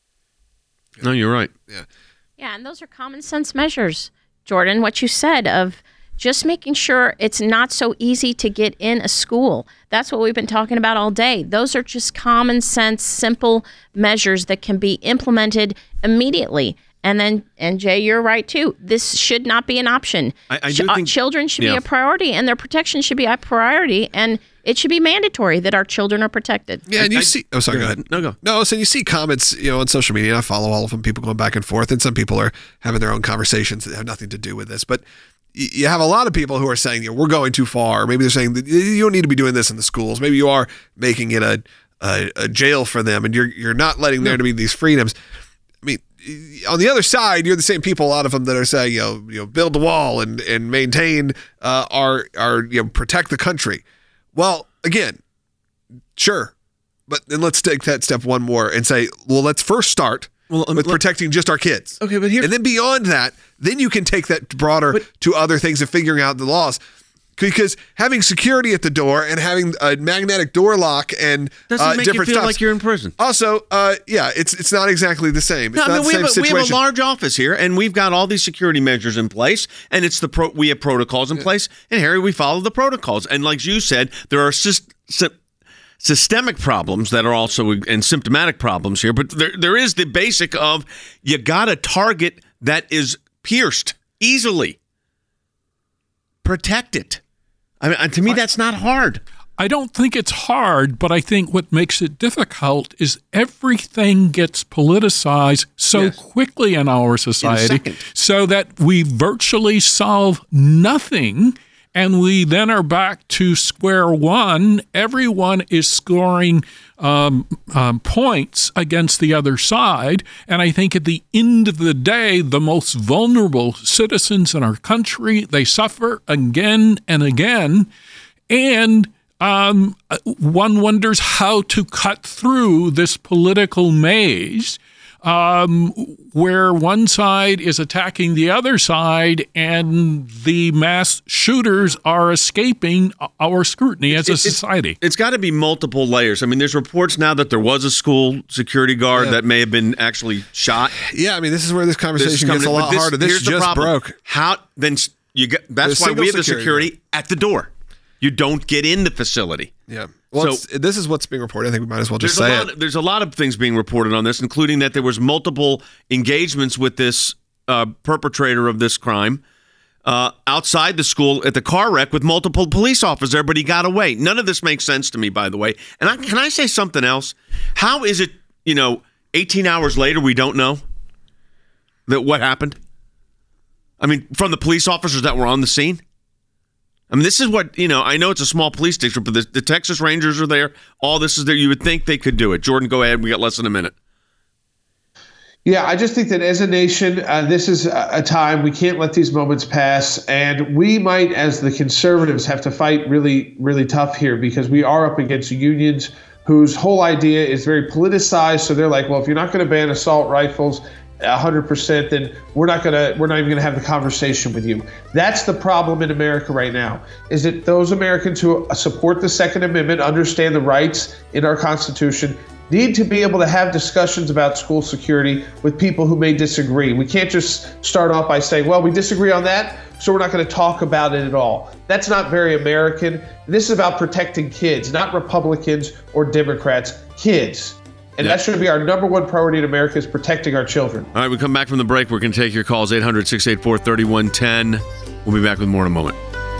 [SPEAKER 1] No, you're right.
[SPEAKER 4] Yeah.
[SPEAKER 7] Yeah, and those are common sense measures, Jordan, what you said of just making sure it's not so easy to get in a school. That's what we've been talking about all day. Those are just common sense, simple measures that can be implemented immediately. And then, and Jay, you're right too. This should not be an option.
[SPEAKER 1] I, I do
[SPEAKER 7] Ch-
[SPEAKER 1] think
[SPEAKER 7] children should
[SPEAKER 1] yeah.
[SPEAKER 7] be a priority, and their protection should be a priority, and it should be mandatory that our children are protected.
[SPEAKER 4] Yeah, and you
[SPEAKER 1] I,
[SPEAKER 4] see. Oh, sorry. Go ahead.
[SPEAKER 1] No, go.
[SPEAKER 4] No, so you see comments, you know, on social media. I follow all of them. People going back and forth, and some people are having their own conversations that have nothing to do with this. But you have a lot of people who are saying, you know, we're going too far. Maybe they're saying that you don't need to be doing this in the schools. Maybe you are making it a a, a jail for them, and you're you're not letting there to be these freedoms. I mean, on the other side, you're the same people, a lot of them that are saying, you know, you know, build the wall and and maintain uh, our our you know, protect the country. Well, again, sure, but then let's take that step one more and say, well, let's first start well, um, with let, protecting just our kids.
[SPEAKER 1] Okay, but here,
[SPEAKER 4] and then beyond that, then you can take that broader but, to other things of figuring out the laws. Because having security at the door and having a magnetic door lock and
[SPEAKER 1] doesn't
[SPEAKER 4] uh,
[SPEAKER 1] make
[SPEAKER 4] different
[SPEAKER 1] you feel
[SPEAKER 4] stuff.
[SPEAKER 1] like you're in prison.
[SPEAKER 4] Also, uh, yeah, it's it's not exactly the same. It's
[SPEAKER 1] no,
[SPEAKER 4] not
[SPEAKER 1] I mean,
[SPEAKER 4] the
[SPEAKER 1] we,
[SPEAKER 4] same
[SPEAKER 1] have a,
[SPEAKER 4] situation.
[SPEAKER 1] we have a large office here, and we've got all these security measures in place, and it's the pro, we have protocols in yeah. place. And Harry, we follow the protocols. And like you said, there are syst, sy- systemic problems that are also and symptomatic problems here, but there there is the basic of you got a target that is pierced easily. Protect it. I mean, to me, that's not hard.
[SPEAKER 11] I don't think it's hard, but I think what makes it difficult is everything gets politicized so yes. quickly in our society in so that we virtually solve nothing, and we then are back to square one. Everyone is scoring um, um, points against the other side, and I think at the end of the day, the most vulnerable citizens in our country, they suffer again and again, and um, one wonders how to cut through this political maze um, where one side is attacking the other side and the mass shooters are escaping our scrutiny as a
[SPEAKER 1] It's-
[SPEAKER 11] society.
[SPEAKER 1] It's got to be multiple layers. I mean, there's reports now that there was a school security guard
[SPEAKER 4] Yeah.
[SPEAKER 1] that may have been actually shot.
[SPEAKER 4] Yeah, I mean, this is where this
[SPEAKER 1] This
[SPEAKER 4] conversation
[SPEAKER 1] is
[SPEAKER 4] gets
[SPEAKER 1] coming-
[SPEAKER 4] a
[SPEAKER 1] but
[SPEAKER 4] lot
[SPEAKER 1] this-
[SPEAKER 4] harder. This
[SPEAKER 1] here's the
[SPEAKER 4] just
[SPEAKER 1] problem.
[SPEAKER 4] broke.
[SPEAKER 1] How then you get? That's
[SPEAKER 4] There's
[SPEAKER 1] why we have the
[SPEAKER 4] single
[SPEAKER 1] security,
[SPEAKER 4] security
[SPEAKER 1] at the door. You don't get in the facility.
[SPEAKER 4] Yeah. Well,
[SPEAKER 1] So-
[SPEAKER 4] it's, this is what's being reported. I think we might as well just
[SPEAKER 1] There's a
[SPEAKER 4] say
[SPEAKER 1] lot.
[SPEAKER 4] it.
[SPEAKER 1] There's a lot of things being reported on this, including that there was multiple engagements with this uh, perpetrator of this crime uh, outside the school at the car wreck with multiple police officers there, but he got away. None of this makes sense to me, by the way. And I, can I say something else? How is it, you know, eighteen hours later we don't know that what happened? I mean, from the police officers that were on the scene? I mean, this is what, you know, I know it's a small police district, but the, the Texas Rangers are there. All this is there. You would think they could do it. Jordan, go ahead. We got less than a minute.
[SPEAKER 5] Yeah, I just think that as a nation, uh, this is a, a time we can't let these moments pass. And we might, as the conservatives, have to fight really, really tough here because we are up against unions whose whole idea is very politicized. So they're like, well, if you're not going to ban assault rifles one hundred percent, then we're not going to we're not even going to have the conversation with you. That's the problem in America right now, is that those Americans who support the Second Amendment, understand the rights in our Constitution, need to be able to have discussions about school security with people who may disagree. We can't just start off by saying, well, we disagree on that, so we're not going to talk about it at all. That's not very American. This is about protecting kids, not Republicans or Democrats, kids. And
[SPEAKER 1] Yeah.
[SPEAKER 5] that should be our number one priority in America, is protecting our children.
[SPEAKER 1] All right, we come back from the break. We're going to take your calls, eight hundred, six eight four, three one one zero. We'll be back with more in a moment.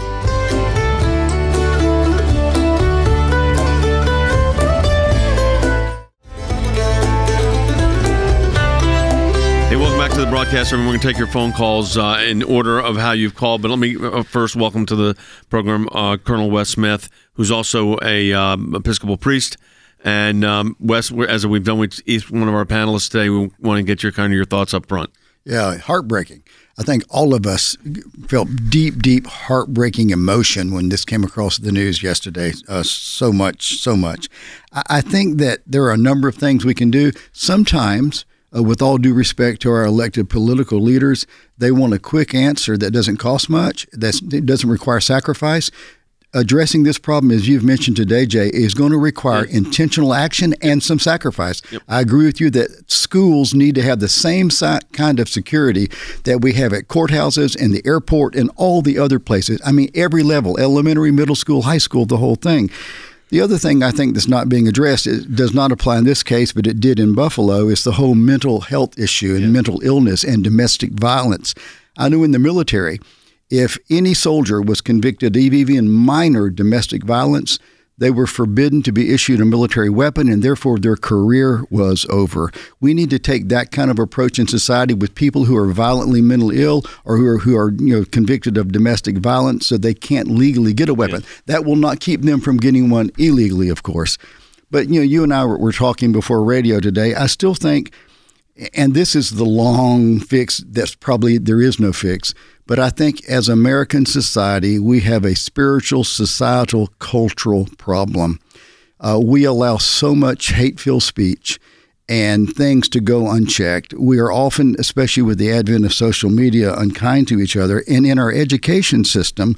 [SPEAKER 1] Hey, welcome back to the broadcast. Everyone, we're going to take your phone calls uh, in order of how you've called. But let me uh, first welcome to the program uh, Colonel Wes Smith, who's also a um, Episcopal priest. And um, Wes, we're- as we've done with each one of our panelists today, we want to get your kind of your thoughts up front.
[SPEAKER 13] Yeah, heartbreaking. I think all of us felt deep, deep, heartbreaking emotion when this came across the news yesterday. Uh, so much, so much. I, I think that there are a number of things we can do. Sometimes, uh, with all due respect to our elected political leaders, they want a quick answer that doesn't cost much, that doesn't require sacrifice. Addressing this problem, as you've mentioned today, Jay, is going to require
[SPEAKER 1] Yep.
[SPEAKER 13] intentional action and some sacrifice.
[SPEAKER 1] Yep.
[SPEAKER 13] I agree with you that schools need to have the same si- kind of security that we have at courthouses and the airport and all the other places. I mean, every level, elementary, middle school, high school, the whole thing. The other thing I think that's not being addressed, it does not apply in this case, but it did in Buffalo, is the whole mental health issue and mental illness and domestic violence. I know in the military, if any soldier was convicted of even minor domestic violence, they were forbidden to be issued a military weapon, and therefore their career was over. We need to take that kind of approach in society with people who are violently mentally ill or who are who are you know convicted of domestic violence, so they can't legally get a weapon. That will not keep them from getting one illegally, of course. But you know, you and I were, were talking before radio today. I still think, and this is the long fix, that's probably there is no fix. But I think as American society, we have a spiritual, societal, cultural problem. Uh, we allow so much hate-filled speech and things to go unchecked. We are often, especially with the advent of social media, unkind to each other. And in our education system,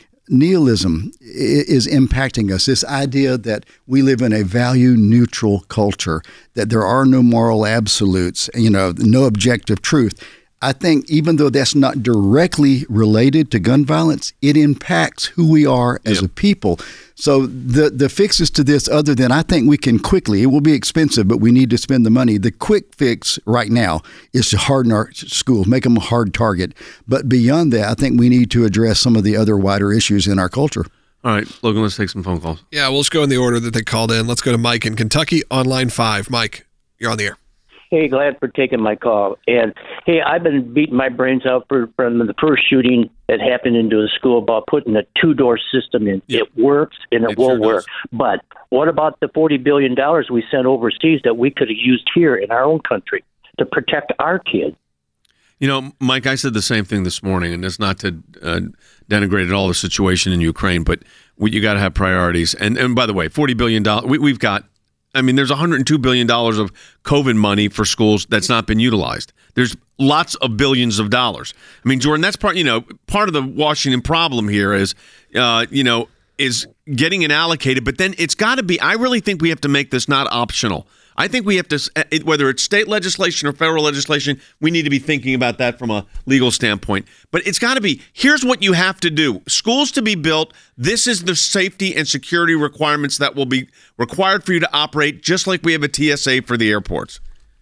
[SPEAKER 13] nihilism is impacting us. This idea that we live in a value-neutral culture, that there are no moral absolutes, you know, no objective truth. I think even though that's not directly related to gun violence, it impacts who we are as
[SPEAKER 1] Yep.
[SPEAKER 13] a people. So the the fixes to this, other than I think we can quickly, it will be expensive, but we need to spend the money. The quick fix right now is to harden our schools, make them a hard target. But beyond that, I think we need to address some of the other wider issues in our culture.
[SPEAKER 1] All right, Logan, let's take some phone calls.
[SPEAKER 4] Yeah, we'll just go in the order that they called in. Let's go to Mike in Kentucky on line five. Mike, you're on the air.
[SPEAKER 14] Hey, glad for taking my call. And hey, I've been beating my brains out for, from the first shooting that happened into a school about putting a two-door system in.
[SPEAKER 1] Yep.
[SPEAKER 14] It works and it,
[SPEAKER 1] It
[SPEAKER 14] will
[SPEAKER 1] sure
[SPEAKER 14] work.
[SPEAKER 1] does.
[SPEAKER 14] But what about the forty billion dollars we sent overseas that we could have used here in our own country to protect our kids?
[SPEAKER 1] You know, Mike, I said the same thing this morning, and it's not to uh, denigrate at all the situation in Ukraine, but we, you got to have priorities. And and by the way, forty billion dollars, we, we've got, I mean, there's one hundred two billion dollars of COVID money for schools that's not been utilized. There's lots of billions of dollars. I mean, Jordan, that's part, you know, part of the Washington problem here is, uh, you know, is getting it allocated, but then it's got to be, I really think we have to make this not optional. I think we have to, whether it's state legislation or federal legislation, we need to be thinking about that from a legal standpoint. But it's got to be, here's what you have to do. Schools to be built, this is the safety and security requirements that will be required for you to operate, just like we have a T S A for the airports.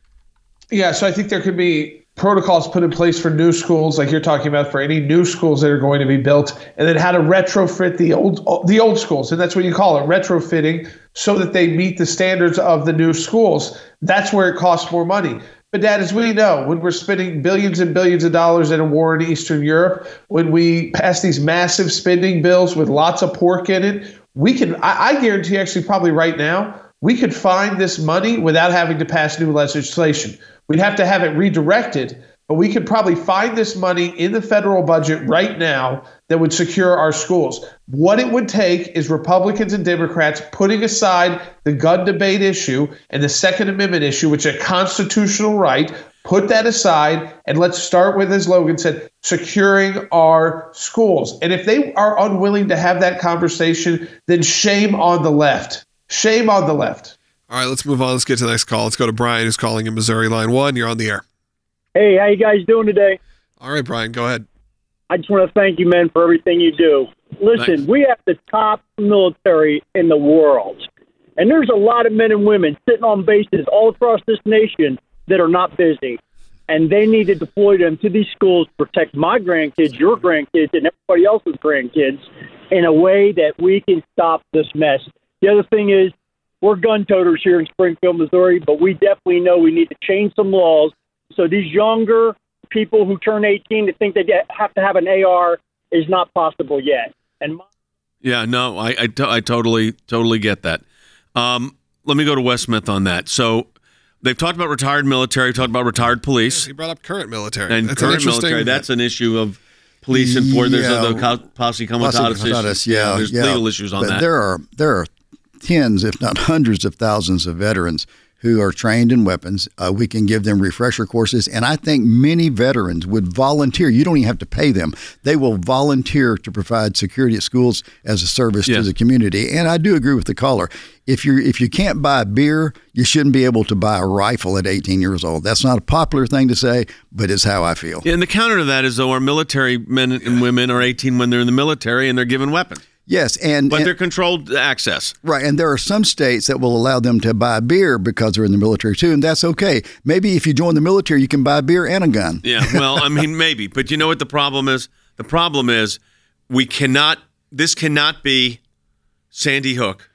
[SPEAKER 5] Yeah, so I think there could be protocols put in place for new schools, like you're talking about, for any new schools that are going to be built, and then how to retrofit the old the old schools, and that's what you call it, retrofitting, so that they meet the standards of the new schools. That's where it costs more money. But Dad, as we know, when we're spending billions and billions of dollars in a war in Eastern Europe, when we pass these massive spending bills with lots of pork in it, we can, I, I guarantee actually probably right now, we could find this money without having to pass new legislation. We'd have to have it redirected, but we could probably find this money in the federal budget right now that would secure our schools. What it would take is Republicans and Democrats putting aside the gun debate issue and the Second Amendment issue, which is a constitutional right. Put that aside, and let's start with, as Logan said, securing our schools. And if they are unwilling to have that conversation, then shame on the left. Shame on the left.
[SPEAKER 4] All right, let's move on. Let's get to the next call. Let's go to Brian, who's calling in Missouri, line one. You're on the air.
[SPEAKER 15] Hey, how you guys doing today?
[SPEAKER 4] All right, Brian, go ahead.
[SPEAKER 15] I just want to thank you, men, for everything you do. Listen,
[SPEAKER 4] Thanks.
[SPEAKER 15] We have the top military in the world, and there's a lot of men and women sitting on bases all across this nation that are not busy, and they need to deploy them to these schools to protect my grandkids, your grandkids, and everybody else's grandkids in a way that we can stop this mess. The other thing is, we're gun toters here in Springfield, Missouri, but we definitely know we need to change some laws so these younger people who turn eighteen to think they get, have to have an A R is not possible yet. And my-
[SPEAKER 1] yeah, no, I I, to- I totally totally get that. Um, let me go to Wes Smith on that. So they've talked about retired military, talked about retired police.
[SPEAKER 4] Yes, he brought up current military.
[SPEAKER 1] And
[SPEAKER 4] that's
[SPEAKER 1] current military, that's an issue of police and for there's
[SPEAKER 13] Yeah.
[SPEAKER 1] the co- posse comitatus
[SPEAKER 13] Comitatus,
[SPEAKER 1] issue.
[SPEAKER 13] yeah,
[SPEAKER 1] there's
[SPEAKER 13] yeah.
[SPEAKER 1] legal issues on
[SPEAKER 13] But
[SPEAKER 1] that.
[SPEAKER 13] There are there are tens, if not hundreds of thousands of veterans who are trained in weapons. Uh, we can give them refresher courses, and I think many veterans would volunteer. You don't even have to pay them. They will volunteer to provide security at schools as a service
[SPEAKER 1] Yes.
[SPEAKER 13] to the community. And I do agree with the caller. If you if you can't buy beer, you shouldn't be able to buy a rifle at eighteen years old. That's not a popular thing to say, but it's how I feel.
[SPEAKER 1] Yeah, and the counter to that is, though, our military men and women are eighteen when they're in the military and they're given weapons.
[SPEAKER 13] Yes, and
[SPEAKER 1] But
[SPEAKER 13] and-
[SPEAKER 1] they're controlled access.
[SPEAKER 13] Right, and there are some states that will allow them to buy beer because they're in the military too, and that's okay. Maybe if you join the military, you can buy beer and a gun.
[SPEAKER 1] Yeah, well, I mean, maybe. But you know what the problem is? The problem is we cannot, this cannot be Sandy Hook,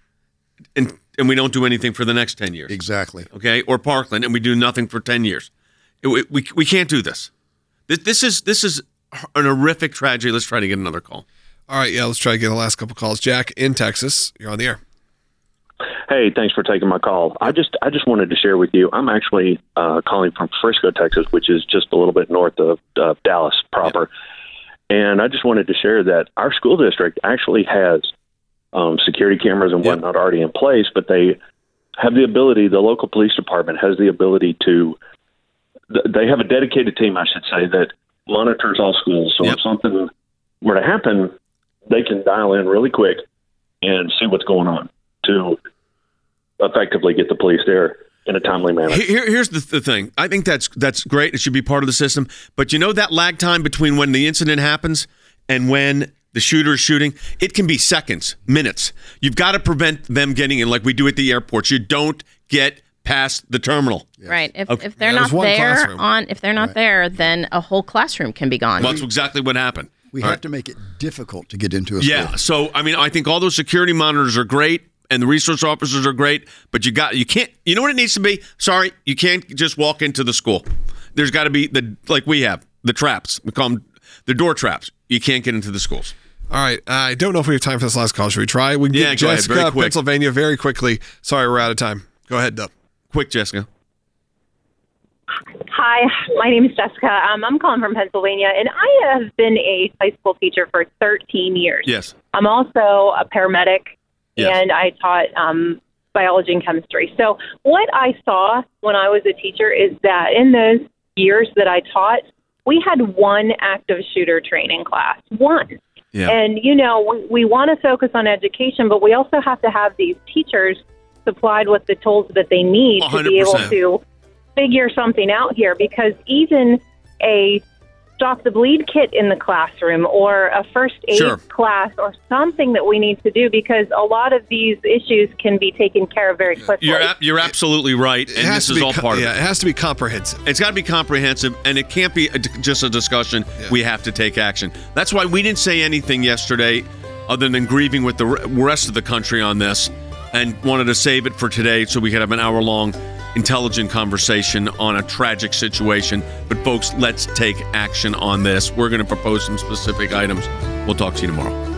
[SPEAKER 1] and and we don't do anything for the next ten years.
[SPEAKER 13] Exactly.
[SPEAKER 1] Okay, or Parkland, and we do nothing for ten years. It, we, we, we can't do this. this. This is this is an horrific tragedy. Let's try to get another call.
[SPEAKER 4] All right, yeah, let's try to get the last couple calls. Jack in Texas, you're on the air.
[SPEAKER 16] Hey, thanks for taking my call. I just I just wanted to share with you. I'm actually uh, calling from Frisco, Texas, which is just a little bit north of uh, Dallas proper. Yeah. And I just wanted to share that our school district actually has um, security cameras and whatnot yeah. already in place, but they have the ability, the local police department has the ability to, they have a dedicated team, I should say, that monitors all schools. So yep. if something were to happen, they can dial in really quick and see what's going on to effectively get the police there in a timely manner.
[SPEAKER 1] Here, here's the, the thing. I think that's that's great. It should be part of the system. But you know that lag time between when the incident happens and when the shooter is shooting? It can be seconds, minutes. You've got to prevent them getting in like we do at the airports. You don't get past the terminal.
[SPEAKER 7] Right. If,
[SPEAKER 1] Okay.
[SPEAKER 7] if they're
[SPEAKER 1] Yeah,
[SPEAKER 7] not
[SPEAKER 1] there's one
[SPEAKER 7] there
[SPEAKER 1] classroom.
[SPEAKER 7] on, if they're not
[SPEAKER 13] Right.
[SPEAKER 7] there, then a whole classroom can be gone.
[SPEAKER 1] That's exactly what happened.
[SPEAKER 13] We
[SPEAKER 1] All
[SPEAKER 13] have
[SPEAKER 1] right.
[SPEAKER 13] to make it difficult to get into a school.
[SPEAKER 1] Yeah. So I mean, I think all those security monitors are great, and the resource officers are great. But you got you can't. You know what it needs to be? Sorry, you can't just walk into the school. There's got to be the like we have the traps. We call them the door traps. You can't get into the schools.
[SPEAKER 4] All right. Uh, I don't know if we have time for this last call. Should we try? We can
[SPEAKER 1] Yeah,
[SPEAKER 4] get
[SPEAKER 1] go ahead.
[SPEAKER 4] Jessica,
[SPEAKER 1] Very quick.
[SPEAKER 4] Pennsylvania, very quickly. Sorry, we're out of time. Go ahead, Dub.
[SPEAKER 1] Quick, Jessica.
[SPEAKER 17] Hi, my name is Jessica. Um, I'm calling from Pennsylvania, and I have been a high school teacher for thirteen years.
[SPEAKER 1] Yes.
[SPEAKER 17] I'm also a paramedic,
[SPEAKER 1] Yes.
[SPEAKER 17] and I taught um, biology and chemistry. So what I saw when I was a teacher is that in those years that I taught, we had one active shooter training class, one.
[SPEAKER 1] Yeah.
[SPEAKER 17] And, you know, we, we want to focus on education, but we also have to have these teachers supplied with the tools that they need to be able
[SPEAKER 1] one hundred percent.
[SPEAKER 17] to figure something out here, because even a Stop the Bleed kit in the classroom or a first aid
[SPEAKER 1] Sure.
[SPEAKER 17] class or something that we need to do, because a lot of these issues can be taken care of very quickly.
[SPEAKER 1] You're a- you're absolutely right, and
[SPEAKER 4] has
[SPEAKER 1] this
[SPEAKER 4] to
[SPEAKER 1] is
[SPEAKER 4] be
[SPEAKER 1] all
[SPEAKER 4] co-
[SPEAKER 1] part of
[SPEAKER 4] yeah,
[SPEAKER 1] it.
[SPEAKER 4] it has to be comprehensive.
[SPEAKER 1] It's got to be comprehensive, and it can't be a, just a discussion. We have to take action. That's why we didn't say anything yesterday other than grieving with the re- rest of the country on this, and wanted to save it for today so we could have an hour-long intelligent conversation on a tragic situation. But folks, let's take action on this. We're going to propose some specific items. We'll talk to you tomorrow.